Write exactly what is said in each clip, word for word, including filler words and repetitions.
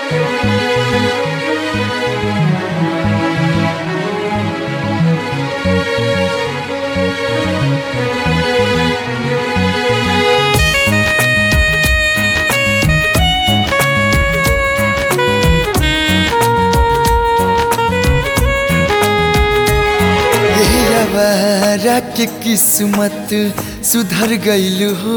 आवारा के किस्मत सुधर गइल हो।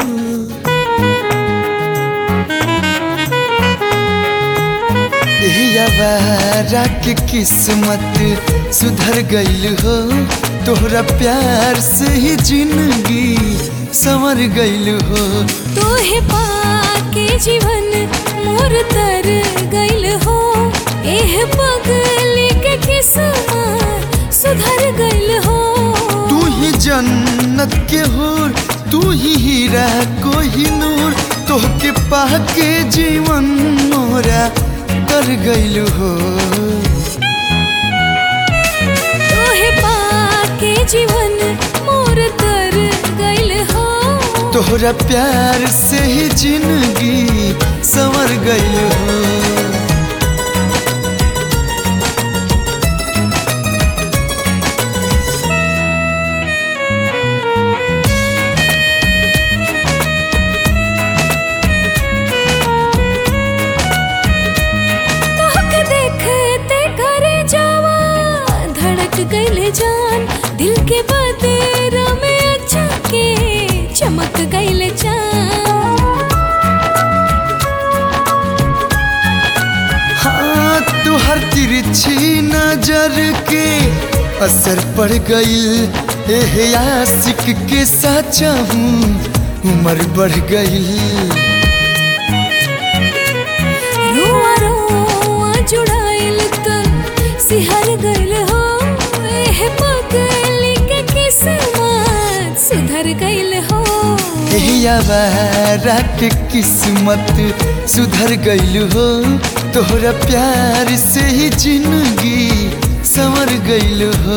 आवारा के किस्मत सुधर गइल हो। तोहरा प्यार से ही जिंदगी संवर गइल हो। तोहे पाके जीवन मोर तर गइल हो। एह पगली के किस्मत सुधर गइल हो। तू ही जन्नत के हूर, तू ही हीरा कोहिनूर। तोहके पाके जीवन मोरा तर गइल हो। तोहे पाके जीवन मोर तर गइल हो। तोहरा प्यार से ही जिंदगी संवर गइल हो। गइले जान दिल के बदेरा में अच्छा के चमक गइले जान। हाँ तुहर तिरछी नजर के असर पड़ गइल। एह आशिक के साचा हूँ उम्र बढ़ गइल। रुआ रुआ जुड़ाइल तन सिहर गइल हो। पगली के किस्मत सुधर गइल हो। आवारा के किस्मत सुधर गइल हो। तोहरा प्यार से ही जिंदगी संवर गइल हो।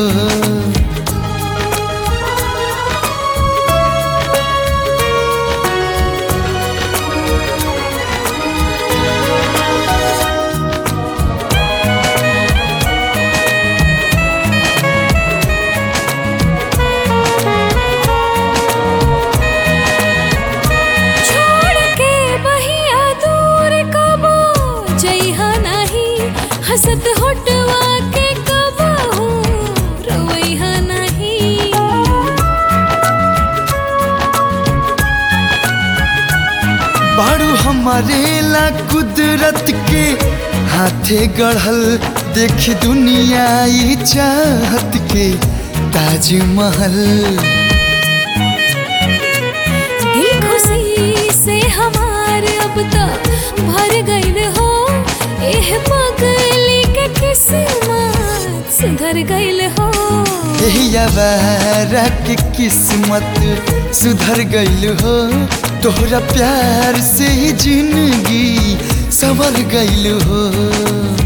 हसत होटवा के कबहू रोइहा नहीं। बारू हमारे ला कुदरत के हाथे गढ़ल। देख दुनिया ई चाहत के ताजमहल। दिल खुशी से हमार अब तक भर गइल हो। एह पगली के किस्मत सुधर गइल हो। आवारा के किस्मत सुधर गइल हो। तोहरा प्यार से ही जिंदगी संवर गइल हो।